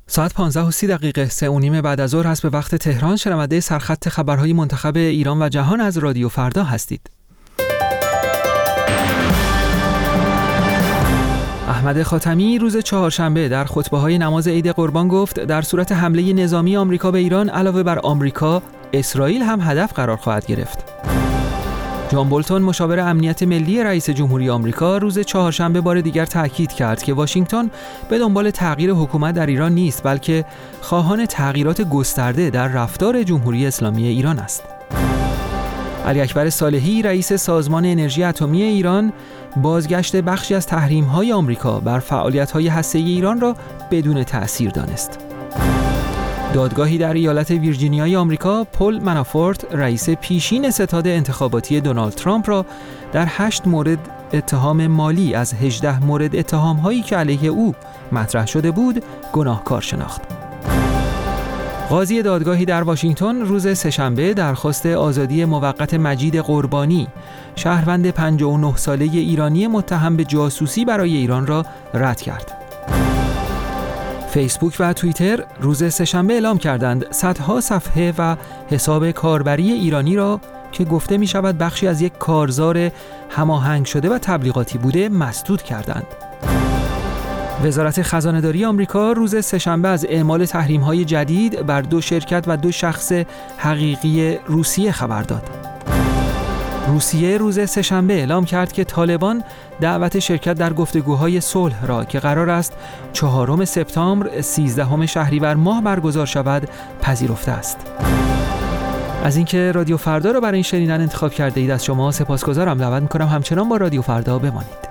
ساعت 15:30 3:30 بعد از ظهر هست به وقت تهران. شنونده سرخط خبرهای منتخب ایران و جهان از رادیو فردا هستید. احمد خاتمی روز چهارشنبه در خطبه‌های نماز عید قربان گفت در صورت حمله نظامی آمریکا به ایران علاوه بر آمریکا، اسرائیل هم هدف قرار خواهد گرفت. جان بولتون مشاور امنیت ملی رئیس جمهوری آمریکا روز چهارشنبه بار دیگر تأکید کرد که واشنگتن به دنبال تغییر حکومت در ایران نیست، بلکه خواهان تغییرات گسترده در رفتار جمهوری اسلامی ایران است. علی اکبر صالحی رئیس سازمان انرژی اتمی ایران بازگشت بخشی از تحریم‌های آمریکا بر فعالیت‌های هسته‌ای ایران را بدون تأثیر دانست. دادگاهی در ایالت ویرجینیای آمریکا پل منافورت رئیس پیشین ستاد انتخاباتی دونالد ترامپ را در 8 مورد اتهام مالی از 18 مورد اتهام‌هایی که علیه او مطرح شده بود گناهکار شناخت. قاضی دادگاهی در واشنگتن روز سه‌شنبه درخواست آزادی موقت مجید قربانی، شهروند 59 ساله ایرانی متهم به جاسوسی برای ایران را رد کرد. فیسبوک و توییتر روز سه‌شنبه اعلام کردند صدها صفحه و حساب کاربری ایرانی را که گفته می شود بخشی از یک کارزار هماهنگ شده و تبلیغاتی بوده مسدود کردند. وزارت خزانه‌داری آمریکا روز سه‌شنبه از اعمال تحریم‌های جدید بر 2 شرکت و 2 شخص حقیقی روسیه خبر داد. روسیه روز سه‌شنبه اعلام کرد که طالبان دعوت شرکت در گفتگوهای صلح را که قرار است 4 سپتامبر 13 شهریور ماه برگزار شود پذیرفته است. از اینکه رادیو فردا را برای این شنیدن انتخاب کرده اید از شما سپاسگزارم. دعوت می‌کنم همچنان با رادیو فردا بمانید.